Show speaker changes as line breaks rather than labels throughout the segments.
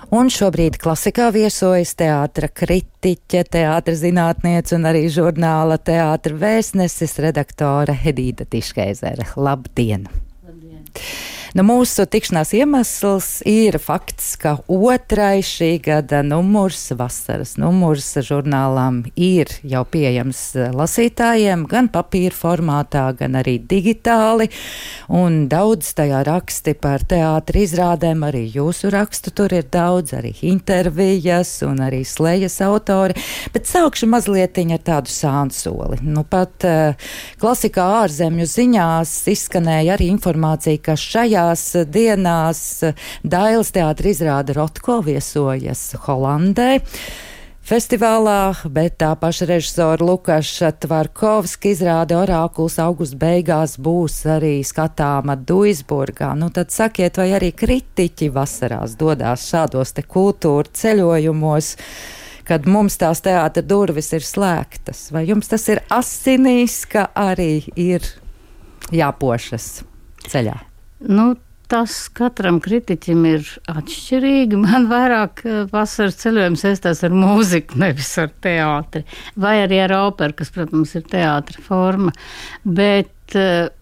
Un šobrīd Klasikā viesojas teātra kritiķe, teātra zinātniece un arī žurnāla Teātra vēstneses redaktore Edīta Tiškeizere. Labdien! Labdien! Nu, mūsu tikšanās iemesls ir fakts, ka otrais šī gada numurs, vasaras numurs žurnālām ir jau pieejams lasītājiem, gan papīra formātā, gan arī digitāli, un daudz tajā raksti par teātra izrādēm, arī jūsu rakstu tur ir daudz, arī intervijas un arī slejas autori, bet sākšu mazlietiņa ar tādu sānsoli. Nu, pat Klasikā ārzemju ziņās izskanēja arī informācija, ka šajās dienās Dailes teātra izrāde Rotko viesojas Holandē festivālā, bet tā paša režisora Lukaša Tvarkovska izrāde Orākuls augusta beigās būs arī skatāma Duisburgā. Nu tad sakiet, vai arī kritiķi vasarās dodās šādos te kultūra ceļojumos, kad mums tās teātra durvis ir slēgtas? Vai jums tas ir asinīs, ka arī ir jāpošas ceļā?
Nu, tas katram kritiķim ir atšķirīgi. Man vairāk vasaras ceļojums saistās ar mūziku, nevis ar teātri. Vai arī ar operu, kas, protams, ir teātra forma. Bet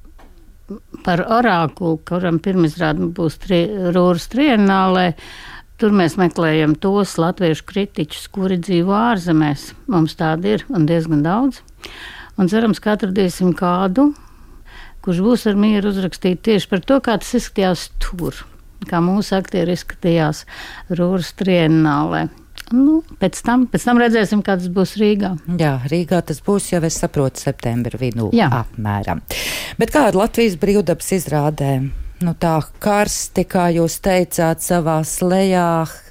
par Orākulu, kuram pirmizrāde būs Rūras triennālē, tur mēs meklējam tos latviešu kritiķus, kuri dzīvo ārzemēs. Mums tādi ir un diezgan daudz. Un cerams, ka atradīsim kādu, kurš būs ar mieru uzrakstīt tieši par to, kā tas izskatījās tur, kā mūsu aktieri izskatījās Rūras triennālē. Nu, pēc tam redzēsim, kā tas būs Rīgā.
Jā, Rīgā tas būs, jau es saprotu, septembra vidū apmēram. Bet kā ar Latvijas brīvdabas izrādēm? Nu tā karsti, kā jūs teicāt savā slejā,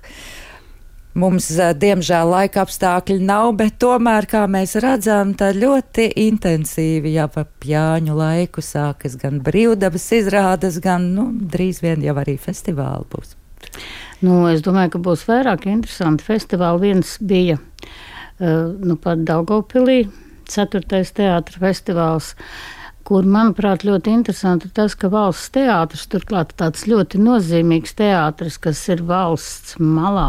mums, diemžēl, laika apstākļi nav, bet tomēr, kā mēs redzam, tā ļoti intensīvi jau ap Jāņu laiku sākas gan brīvdabas izrādes, gan, drīz vien jau arī festivāli būs.
Nu, es domāju, ka būs vairāk interesanti festivāli. Viens bija, pat Daugavpilī, 4. teātra festivāls, kur, manuprāt, ļoti interesanti ir tas, ka valsts teātris, turklāt tāds ļoti nozīmīgs teātris, kas ir valsts malā,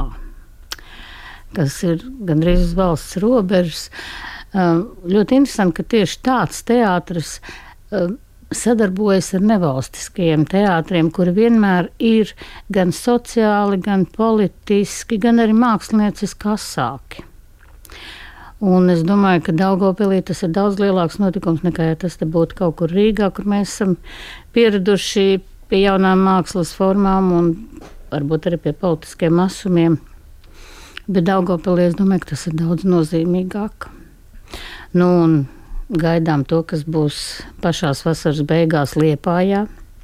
kas ir gandrīz uz valsts robežas. Ļoti interesanti, ka tieši tāds teātris sadarbojas ar nevalstiskajiem teātriem, kuri vienmēr ir gan sociāli, gan politiski, gan arī mākslinieciski asāki. Un es domāju, ka Daugavpilī tas ir daudz lielāks notikums nekā ja tas te būtu kaut kur Rīgā, kur mēs esam pieraduši pie jaunām mākslas formām un varbūt arī pie politiskiem asumiem. Bet Daugavpilī es domāju, ka tas ir daudz nozīmīgāk. Nu, un gaidām to, kas būs pašās vasaras beigās Liepājā.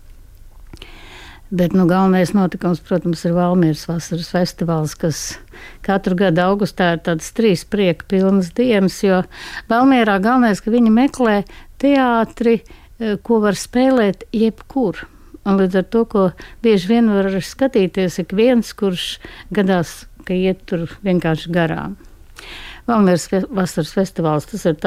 Bet galvenais notikums, protams, ir Valmieras vasaras festivāls, kas katru gadu augustā ir tādas 3 prieka pilnas dienas, jo Valmierā galvenais, ka viņi meklē teātri, ko var spēlēt jebkur. Un līdz ar to, ko bieži vien var skatīties ik viens, kurš gadās, ka iet tur vienkārši garām. Valmieras vasaras festivāls, tas ir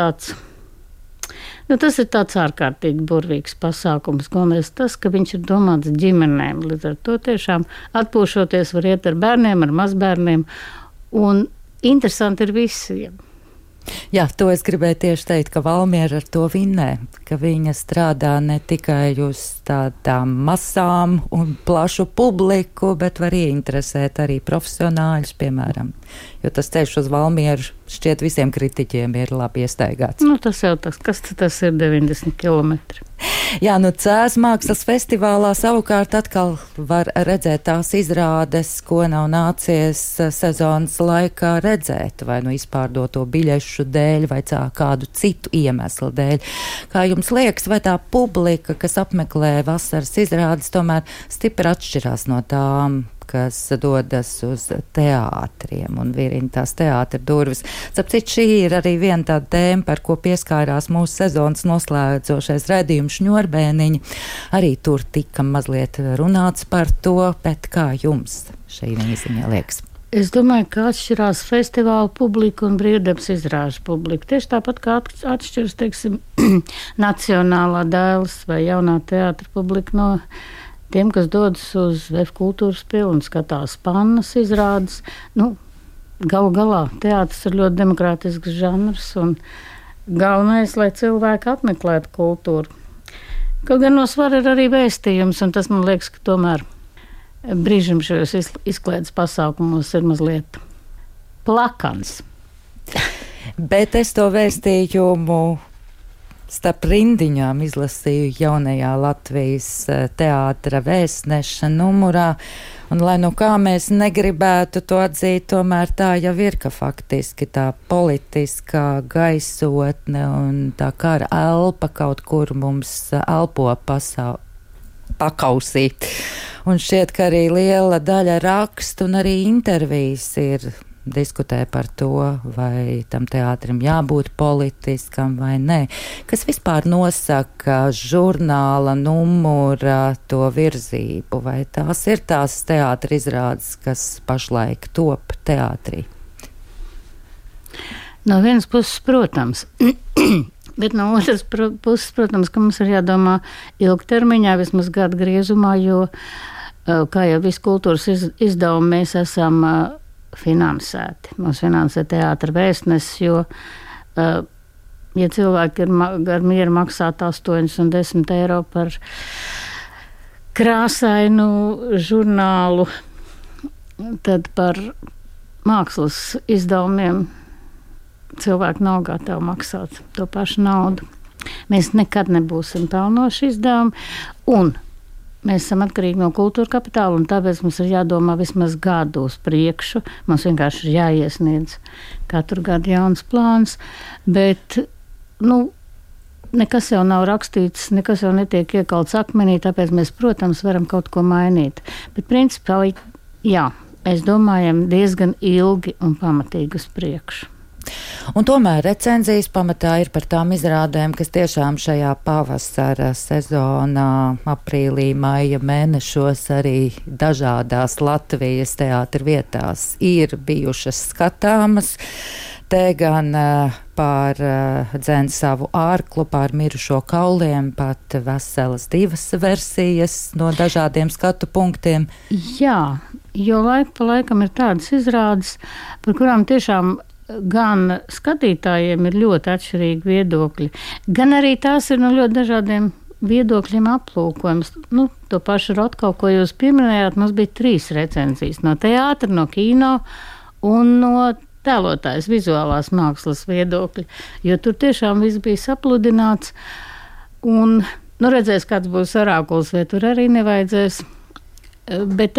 tāds ārkārtīgi burvīgs pasākums. Galvenais tas, ka viņš ir domāts ģimenēm. Līdz ar to tiešām atpūšoties var iet ar bērniem, ar mazbērniem. Un interesanti ir visiem.
Jā, to es gribēju tieši teikt, ka Valmiera ar to vinnē, ka viņa strādā ne tikai uz tādām masām un plašu publiku, bet var ieinteresēt arī profesionāļus, piemēram. Jo tas ceļš uz Valmieru šķiet visiem kritiķiem ir labi iestaigāts.
Nu, tas jau kas tas ir 90 kilometri.
Jā, Cēs mākslas festivālā savukārt atkal var redzēt tās izrādes, ko nav nācies sezonas laikā redzēt, vai izpārdoto biļešu dēļ, vai kādu citu iemeslu dēļ. Kā jums liekas, vai tā publika, kas apmeklē vasaras izrādes, tomēr stipri atšķirās no tām, kas dodas uz teātriem un virina tās teātra durvis? Tāpēc šī ir arī viena tāda tēma, par ko pieskārās mūsu sezonas noslēdzošais raidījums Šņurbēniņi. Arī tur tika mazliet runāts par to, bet kā jums šī ziņā liekas?
Es domāju, ka atšķirās festivāla publika un brīvdabas izrāžu publika. Tieši tāpat kā atšķiras, teiksim, Nacionālā Dailes vai Jaunā teātra publika no tiem, kas dodas uz VF kultūras pili un skatās pannas izrādes, galu galā teātris ir ļoti demokrātisks žanrs un galvenais, lai cilvēki apmeklētu kultūru. Kaut gan no svara ir arī vēstījums, un tas man liekas, ka tomēr brīžam šajos izklaides pasākumos ir mazliet plakans.
Bet es to vēstījumu starp rindiņām izlasīju jaunajā Latvijas teātra vēstneša numurā, un lai nu kā mēs negribētu to atzīt, tomēr tā jau ir, ka faktiski tā politiskā gaisotne un tā kara elpa kaut kur mums elpo pakausī. Un šķiet, ka arī liela daļa rakstu un arī intervijas diskutē par to, vai tam teātrim jābūt politiskam vai nē. Kas vispār nosaka žurnāla numura to virzību, vai tās ir tās teātra izrādes, kas pašlaik top teātrī?
No vienas puses, protams, bet no otras puses, protams, ka mums ir jādomā ilgtermiņā, vismaz gadu griezumā, jo, kā jau visu kultūras izdevumu, mēs esam finansēti. Mums finansē teātra vēstnesis, jo, ja cilvēki ar mieru maksāt 8 un 10 eiro par krāsainu žurnālu, tad par mākslas izdevumiem cilvēki nav gatavi maksāt to pašu naudu. Mēs nekad nebūsim pelnoši izdevumi, un mēs esam atkarīgi no kultūra kapitāla, un tāpēc mums ir jādomā vismaz gadu uz priekšu. Mums vienkārši ir jāiesniedz katru gadu jauns plāns, bet, nekas jau nav rakstīts, nekas jau netiek iekalts akmenī, tāpēc mēs, protams, varam kaut ko mainīt. Bet principā, jā, mēs domājam diezgan ilgi un pamatīgi uz priekšu.
Un tomēr recenzijas pamatā ir par tām izrādēm, kas tiešām šajā pavasara sezonā, aprīlī, maija mēnešos arī dažādās Latvijas teātra vietās ir bijušas skatāmas. Te gan pār Dzen savu ārklu, pār mirušo kauliem, pat veselas 2 versijas no dažādiem skatu punktiem.
Jā, jo laika pa laikam ir tādas izrādes, par kurām tiešām gan skatītājiem ir ļoti atšķirīgi viedokļi, gan arī tās ir no ļoti dažādiem viedokļiem aplūkojums. To pašu Rotko, ko jūs pieminējāt, mums bija 3 recenzijas no teātra, no kino un no tēlotājas vizuālās mākslas viedokļa, jo tur tiešām viss bija sapludināts un, redzēs, kāds būs arākuls, vai tur arī nevajadzēs, bet,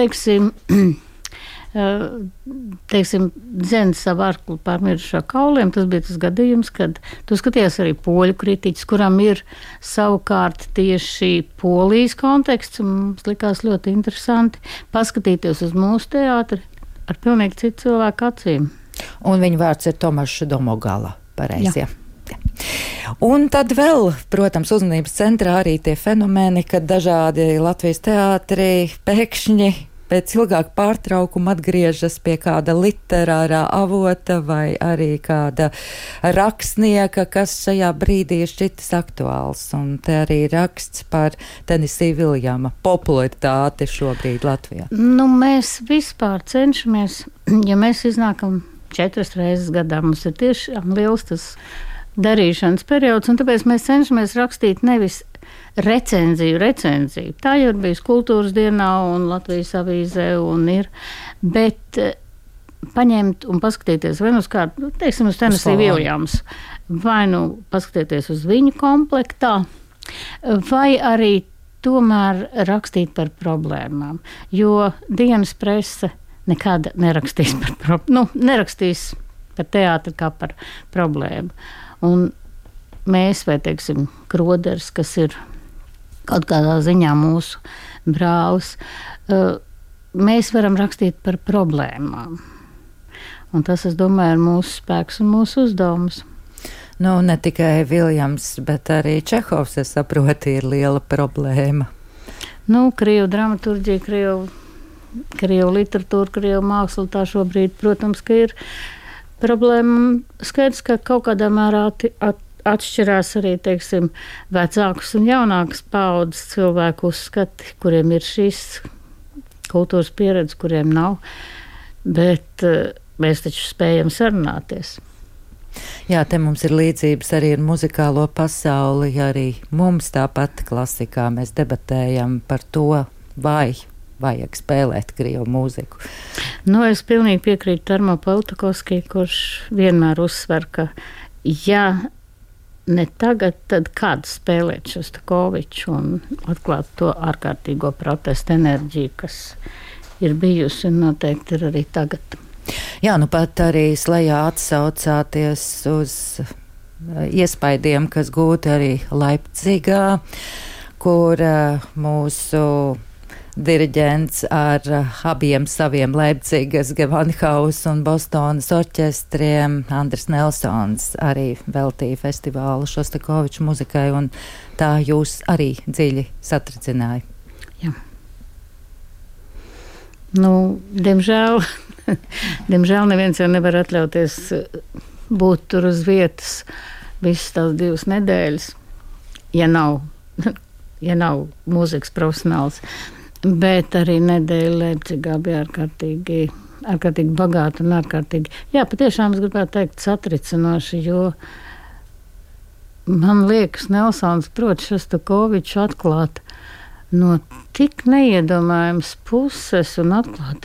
teiksim, Dzens savu ārklu pār mirušo kauliem, tas bija tas gadījums, kad tu skaties arī poļu kritiķis, kuram ir savukārt tieši Polijas konteksts, un mums likās ļoti interesanti paskatīties uz mūsu teātri ar pilnīgi citu cilvēku acīm.
Un viņa vārds ir Tomašs Domogala, pareizi, jā. Un tad vēl, protams, uzmanības centrā arī tie fenomeni, kad dažādi Latvijas teātri pēkšņi pēc ilgāka pārtraukuma atgriežas pie kāda literārā avota vai arī kāda rakstnieka, kas šajā brīdī ir šķitis aktuāls. Un te arī raksts par Tenisī Viljama popularitāti šobrīd Latvijā.
Mēs vispār cenšamies, ja mēs iznākam 4 reizes gadā, mums ir tiešām liels tas darīšanas periods, un tāpēc mēs cenšamies rakstīt nevis recenziju. Tā jau ir bijusi kultūras dienā un Latvijas avīzē un ir, bet paņemt un paskatīties vai uz kādu, teiksim, uz Tenisī Viljams, vai paskatīties uz viņu komplektā, vai arī tomēr rakstīt par problēmām, jo dienas prese nekad nerakstīs nerakstīs par teātri kā par problēmu. Un mēs, vai teiksim, Kroders, kas ir kaut kādā ziņā mūsu brālis, mēs varam rakstīt par problēmām. Un tas, es domāju, ir mūsu spēks un mūsu uzdevums.
Ne tikai Viljams, bet arī Čehovs, es saprotu, ir liela problēma.
Krievu dramaturģija, krievu literatūra, krievu māksla, tā šobrīd, protams, ka ir problēma. Skaidrs, ka kaut kādā mērā atšķirās arī, teiksim, vecākus un jaunākas paudzes cilvēku uzskati, kuriem ir šīs kultūras pieredze, kuriem nav, bet mēs taču spējam sarunāties.
Jā, te mums ir līdzības arī ar muzikālo pasauli, arī mums tāpat klasikā mēs debatējam par to, vai vajag spēlēt krievu mūziku.
Nu, es pilnīgi piekrītu Tarmo Poltakovskij, kurš vienmēr uzsver, ka ja ne tagad, tad kad spēlēt Šostakoviču un atklāt to ārkārtīgo protestu enerģiju, kas ir bijusi un noteikti ir arī tagad.
Jā, nu pat arī slēgā atsaucāties uz iespaidiem, kas gūti arī Leipcigā, kur mūsu diriģents ar abiem saviem Leipcigas, Gewandhaus un Bostonas orķestriem Andris Nelsons arī veltīja festivālu Šostakoviču muzikai, un tā jūs arī dziļi satricināja.
Jā. Nu, diemžēl neviens jau nevar atļauties būt tur uz vietas visas tās 2 nedēļas, ja nav mūzikas profesionāls. Bet arī nedēļa Leipcigā bija ārkārtīgi bagāta un ārkārtīgi, jā, patiešām es gribētu teikt satricinoši, jo man liekas, Nelsons prot Šostakoviču atklāt no tik neiedomājams puses un atklāt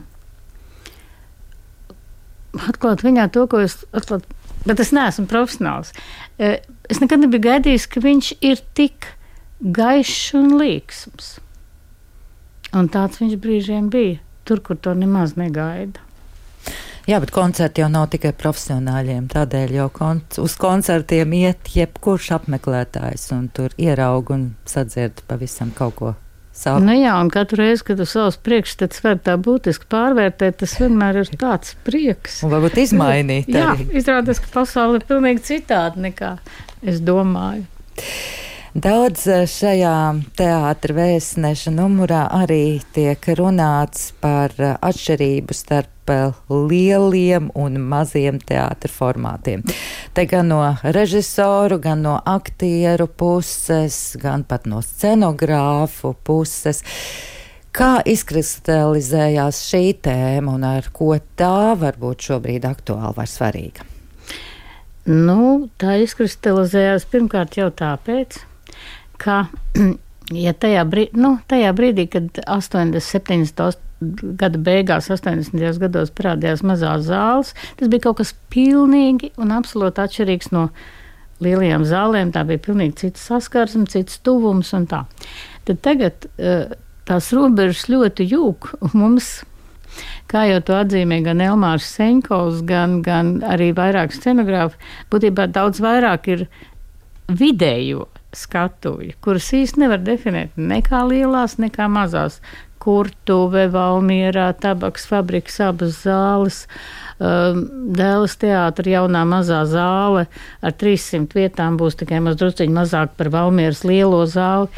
viņā to, ko es atklāt, bet es neesmu profesionāls. Es nekad nebiju gaidījis, ka viņš ir tik gaišs un līksms. Un tāds viņš brīžiem bija, tur, kur to nemaz negaida.
Jā, bet koncerti jau nav tikai profesionāļiem, tādēļ jau uz koncertiem iet jebkurš apmeklētājs un tur ieraug un sadzird pavisam kaut ko savu.
Nu jā, un katru reizi, kad tu savus priekšstats var tā būtiski pārvērtēt, tas vienmēr ir tāds prieks.
Un varbūt izmainīt
jā,
arī.
Jā, izrādās, ka pasaule ir pilnīgi citāda nekā es domāju.
Daudz šajā teātra vēstneša numurā arī tiek runāts par atšķirību starp lieliem un maziem teātra formātiem. Te gan no režisoru, gan no aktieru puses, gan pat no scenogrāfu puses. Kā izkristalizējās šī tēma un ar ko tā var būt šobrīd aktuāla vai svarīga?
Nu, tā izkristalizējās pirmkārt jau tāpēc, ka ja tajā brīdī, kad 70. gada beigās, 80. gados parādījās mazās zāles, tas bija kaut kas pilnīgi un absolūti atšķirīgs no lielajām zālēm. Tā bija pilnīgi cits saskarsme, cits tuvums un tā. Tad tagad tās robežas ļoti jūk, un mums, kā jau to atzīmē gan Elmārs Seņkovs, gan arī vairāk scenogrāfi, būtībā daudz vairāk ir vidējo skatuvi, kuras īsti nevar definēt nekā lielās, nekā mazās. Kurtuve, Valmierā, Tabaks fabrikas abas zāles, Dēles teātra jaunā mazā zāle ar 300 vietām būs tikai mazdrusciņi mazāk par Valmieras lielo zāli.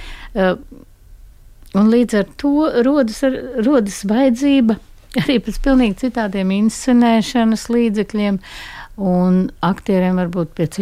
Un līdz ar to rodas vajadzība arī pēc pilnīgi citādiem inscenēšanas līdzekļiem, un aktieriem varbūt pie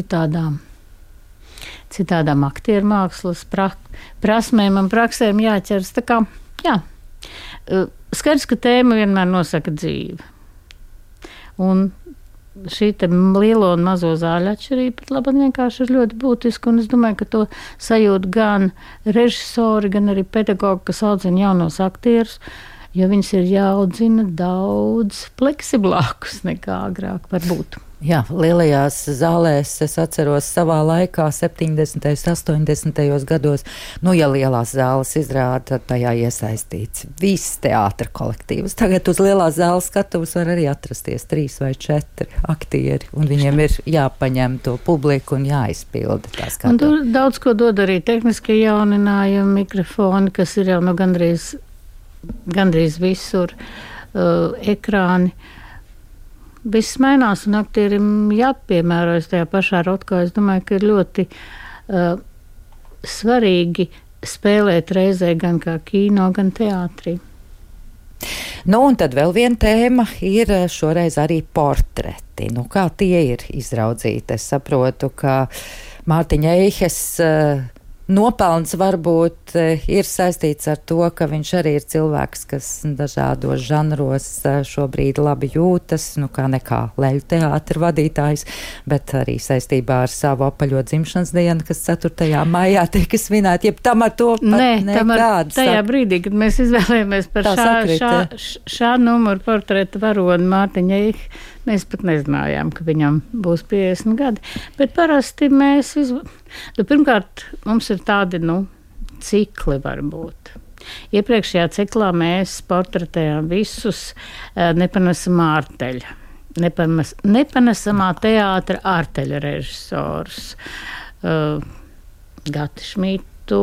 citādām aktieru mākslas prasmēm un praksēm jāķers. Tā kā, jā, skaidrs, ka tēma vienmēr nosaka dzīvi. Un šī te lielo un mazo zāļu atšķirība pat labāk vienkārši ir ļoti būtiska, un es domāju, ka to sajūt gan režisori, gan arī pedagogi, kas audzina jaunos aktierus, jo viņas ir jāaudzina daudz fleksiblākus nekā agrāk varbūt.
Jā, lielajās zālēs es atceros savā laikā 70. 80. gados, ja lielās zāles izrāda, tad tajā iesaistīts viss teātra kolektīvs. Tagad uz lielās zāles skatuves var arī atrasties 3 vai 4 aktieri, un viņiem ir jāpaņem to publiku un jāizpilda tā skatuve.
Un tur daudz ko dod arī tehniskie jauninājumi, mikrofoni, kas ir jau gandrīz visur, ekrāni. Viss mainās, un aktierim jāpiemērojas tajā pašā rotkā. Es domāju, ka ir ļoti svarīgi spēlēt reizē gan kā kino, gan teātrī.
Nu, un tad vēl viena tēma ir šoreiz arī portreti. Nu, kā tie ir izraudzīti? Es saprotu, ka Mārtiņa Eihes nopelns varbūt ir saistīts ar to, ka viņš arī ir cilvēks, kas dažādos žanros šobrīd labi jūtas, nu kā nekā leļu teātra vadītājs, bet arī saistībā ar savu apaļo dzimšanas dienu, kas 4. maijā tika svinēta, jeb tam ar to pat nekāds.
Tajā brīdī, kad mēs izvēlējāmies par šā numuru portretu varoni Mārtiņa Eihi, mēs pat nezinājām, ka viņam būs 50 gadi. Bet parasti mēs pirmkārt, mums ir tādi, cikli varbūt. Iepriekšējā ciklā mēs portretējām visus nepanesamā ārteļa. Nepanesamā teātra ārteļa režisors. Gati Šmitu,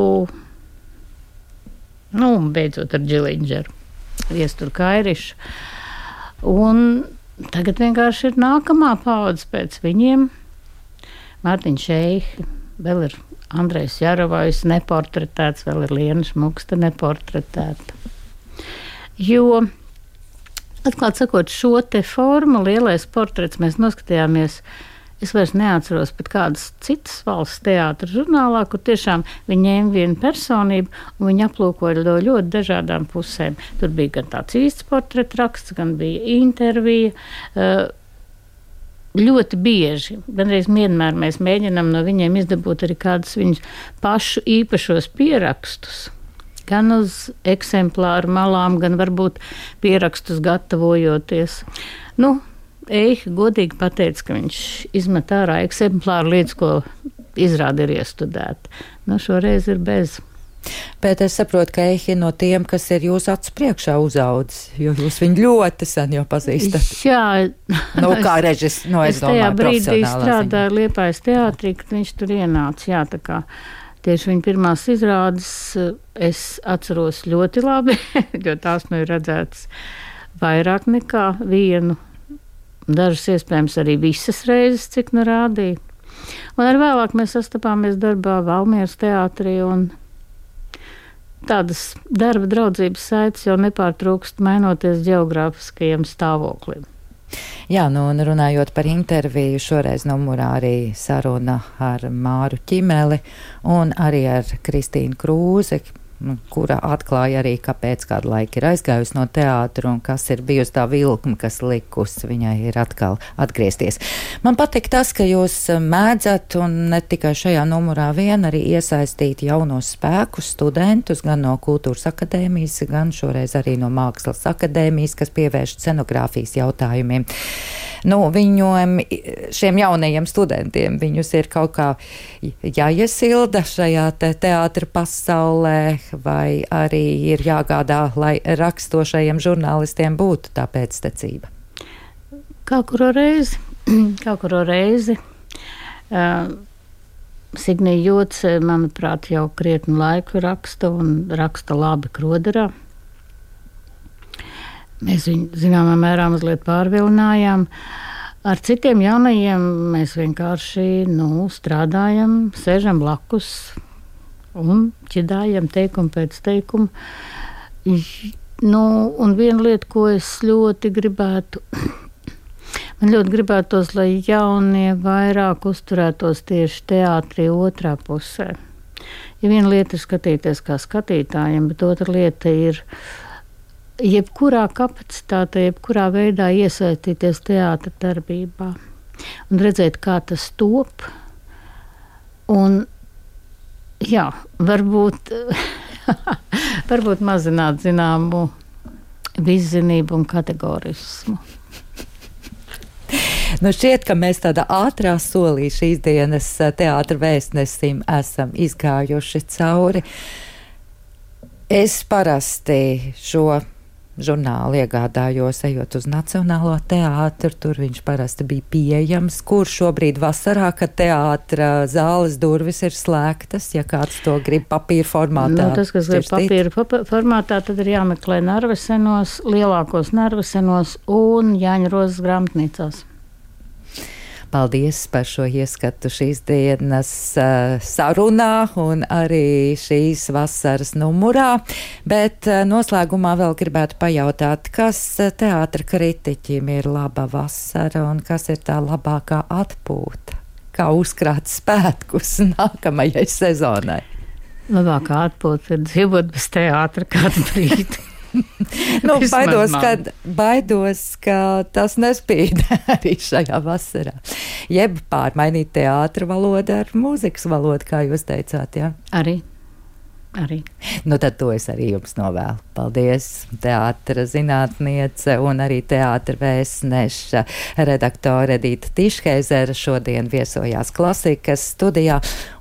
beidzot ar Džilindžeru, Viesturu Kairišu. Un tagad vienkārši ir nākamā paudze pēc viņiem. Mārtiņš Eihi, vēl ir Andrejs Jarovajs neportretēts, vēl ir Liena Šmukste neportretēta. Jo, atklāt sakot, šo te formu, lielais portrets, mēs noskatījāmies, es vairs neatceros pat kādas citas valsts teātra žurnālā, kur tiešām viņi ņēma vienu personību un viņi aplūkoja ļoti dažādām pusēm. Tur bija gan tāds īsts portretraksts, gan bija intervija. Ļoti bieži, gandrīz vienmēr mēs mēģinām no viņiem izdabūt arī kādus viņus pašu īpašos pierakstus. Gan uz eksemplāru malām, gan varbūt pierakstus gatavojoties. Eihi godīgi pateica, ka viņš izmet ārā eksemplāru līdz, ko izrāda ir iestudēta. Šoreiz ir bez.
Bet es saprotu, ka Eihi no tiem, kas ir jūsu acu priekšā uzaudzis, jo jūs viņu ļoti sen jau pazīstat.
Jā.
Kā režis,
es tajā brīdī strādāju Liepājas teātrī, kad viņš tur ienāca. Jā, tā kā tieši viņa pirmās izrādes es atceros ļoti labi, jo tās ir redzētas vairāk nekā vienu. Dažas iespējams arī visas reizes, cik rādīja. Un arī vēlāk mēs sastapāmies darbā Valmieras teātrī un tādas darba draudzības saites jau nepārtrūkst mainoties ģeogrāfiskajiem stāvoklim.
Jā, un runājot par interviju, šoreiz numurā arī saruna ar Māru Ķimeli un arī ar Kristīnu Krūzi, kura atklāja arī, kāpēc kādu laiku ir aizgājusi no teātra un kas ir bijusi tā vilkme, kas likusi viņai ir atkal atgriezties. Man patīk tas, ka jūs mēdzat un ne tikai šajā numurā vien arī iesaistīt jaunos spēkus, studentus gan no Kultūras akadēmijas, gan šoreiz arī no Mākslas akadēmijas, kas pievērš scenogrāfijas jautājumiem. Šiem jaunajiem studentiem viņus ir kaut kā jāiesilda šajā teātra pasaulē, vai arī ir jāgādā, lai rakstošajiem žurnālistiem būtu tā pēctecība?
Kā kuru reizi. Signija Joce, manuprāt, jau krietnu laiku raksta un raksta labi Kroderā. Mēs viņu zināmā mērā mazliet pārvilinājām. Ar citiem jaunajiem mēs vienkārši strādājam, sēžam blakus un ķidājam teikumu pēc teikumu. Un viena lieta, ko es ļoti gribētu, man ļoti gribētos, lai jaunie vairāk uzturētos tieši teātrī otrā pusē. Ja viena lieta ir skatīties kā skatītājiem, bet otra lieta ir jebkurā kapacitātē, jebkurā veidā iesaistīties teātra darbībā un redzēt, kā tas top. Un, jā, varbūt mazināt zināmu viszinību un kategorismu.
Šķiet, ka mēs tādā ātrā solī šīs dienas teātra vēstnesim esam izgājuši cauri. Es parasti šo žurnālu iegādājos, ejot uz Nacionālo teātru, tur viņš parasti bija pieejams, kur šobrīd vasarā, kad teātra zāles durvis ir slēgtas, ja kāds to grib papīra formātā.
Tas, kas grib papīra formātā, tad ir jāmeklē Narvesenos, lielākos Narvesenos un Jāņa Rozes grāmatnīcās.
Paldies par šo ieskatu šīs dienas sarunā un arī šīs vasaras numurā, bet noslēgumā vēl gribētu pajautāt, kas teātra kritiķim ir laba vasara un kas ir tā labākā atpūta, kā uzkrāt spēkus nākamajai sezonai.
Labākā atpūta ir dzīvot bez teātra kādu brīdi.
Baidos, ka tas nespīd arī šajā vasarā. Jeb pārmainīt teātra valodu ar mūzikas valodu, kā jūs teicāt, jā?
Arī.
Tad to es arī jums novēlu. Paldies, teātra zinātniece un arī teātra vēstneša redaktore Edīta Tiškeizere šodien viesojās Klasikas studijā.